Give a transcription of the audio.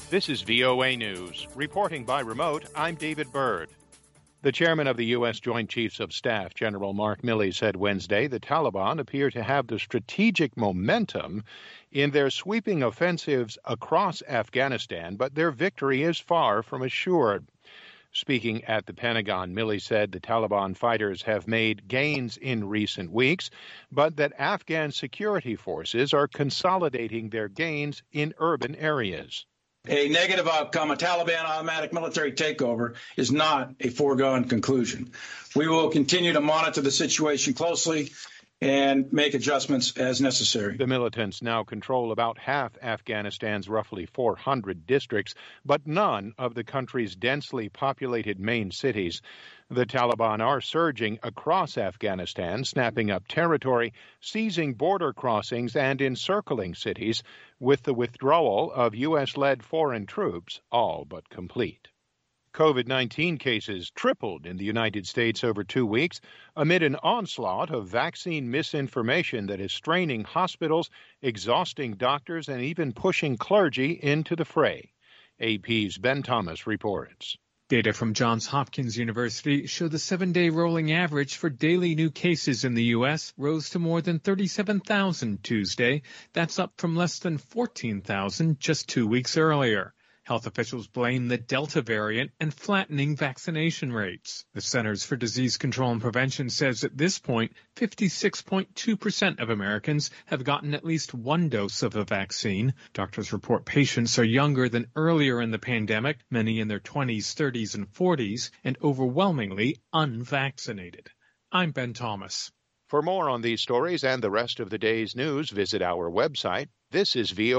This is VOA News. Reporting by remote, I'm David Byrd. The chairman of the U.S. Joint Chiefs of Staff, General Mark Milley, said Wednesday the Taliban appear to have the strategic momentum in their sweeping offensives across Afghanistan, but their victory is far from assured. Speaking at the Pentagon, Milley said the Taliban fighters have made gains in recent weeks, but that Afghan security forces are consolidating their gains in urban areas. A negative outcome, a Taliban automatic military takeover, is not a foregone conclusion. We will continue to monitor the situation closely and make adjustments as necessary. The militants now control about half Afghanistan's roughly 400 districts, but none of the country's densely populated main cities. The Taliban are surging across Afghanistan, snapping up territory, seizing border crossings, and encircling cities, with the withdrawal of U.S.-led foreign troops all but complete. COVID-19 cases tripled in the United States over 2 weeks amid an onslaught of vaccine misinformation that is straining hospitals, exhausting doctors, and even pushing clergy into the fray. AP's Ben Thomas reports. Data from Johns Hopkins University show the 7-day rolling average for daily new cases in the U.S. rose to more than 37,000 Tuesday. That's up from less than 14,000 just 2 weeks earlier. Health officials blame the Delta variant and flattening vaccination rates. The Centers for Disease Control and Prevention says at this point, 56.2% of Americans have gotten at least one dose of a vaccine. Doctors report patients are younger than earlier in the pandemic, many in their 20s, 30s, and 40s, and overwhelmingly unvaccinated. I'm Ben Thomas. For more on these stories and the rest of the day's news, visit our website. This is VOA.